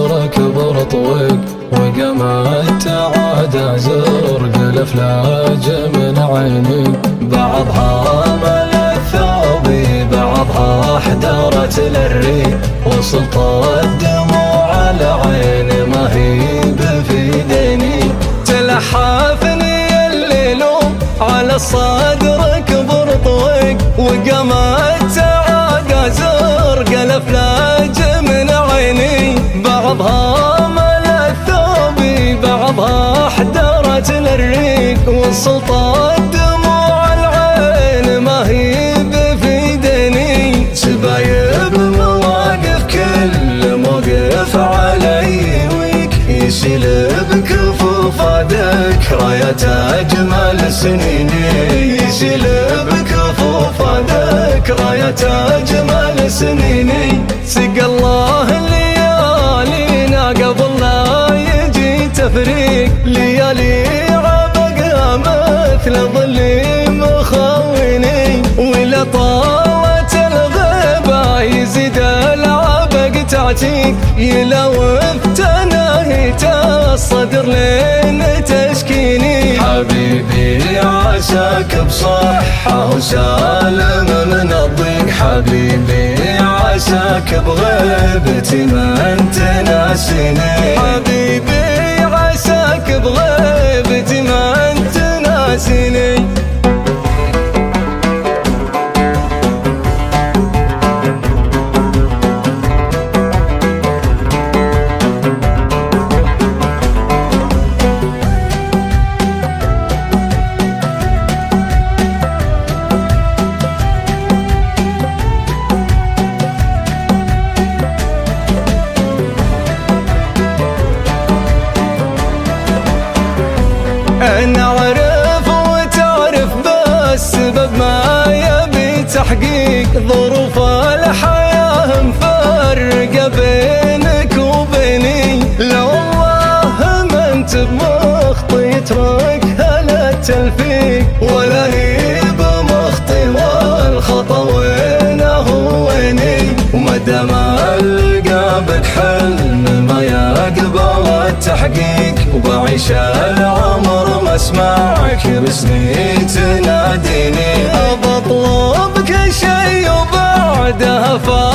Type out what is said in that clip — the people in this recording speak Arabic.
صدرك برطوك وقمت عاد زرق الافلاج من عيني، بعضها مل الثوب بعضها احدرت للريق، وصلت الدموع العين ما هي بفيدني، تلحفني الليل على صدرك برطوك وقمت عاد زرق الافلاج من عيني، بعضها مل الثوب بعضها احدرت للريق، وصلت الدموع العين ما هي بفيدني، سبايب مواقف كل موقف علي ويك، يشيل بكفوف ذكريات اجمل سنيني، يشيل بكفوف ذكريات اجمل سنيني، سقى الله ليالينا قبل لا يجي تفريق، ليالي عبقها مثل ظلي مخوني، ولا طالت الغيبة يزيد العبق تعتيق، يلوث تناهيت الصدر لين تشكيني، حبيبي عساك بصحة وسالم من الضيق، حبيبي عساك بغيبتي ما انت ناسيني، حبيبي عساك بغيبتي ما انت ناسيني. نعرف وتعرف بس سبب ما يبي تحقيق، ظروف الحياة مفرقة بينك وبيني، لو الله ما انت بمخطي يترك هالتلفيق، ولا هي بمخطي والخطا وينه ويني، ومدام القابك حلم ما يقبل التحقيق، وبعيش العمر ما اسمعك باسمي تناديني، بطلب كل شي وبعدها